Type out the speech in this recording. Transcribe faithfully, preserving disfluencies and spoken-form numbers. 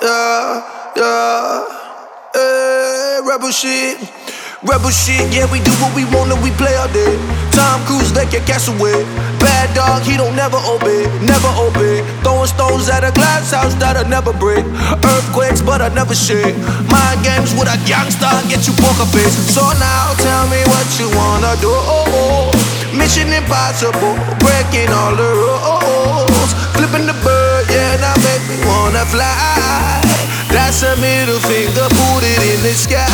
yeah, yeah. Hey, rebel shit, rebel shit. Yeah, we do what we want and we play all day. Tom Cruise like your castaway. Bad dog, he don't never obey, never obey. Throwing stones at a glass house that'll never break. Earthquakes, but I never shake. Mind games with a gangster, get you poker face. So now tell me what you wanna do. Mission impossible, breaking all the rules. Flipping the bird, yeah, now make me wanna fly. That's a middle finger, put it in the sky.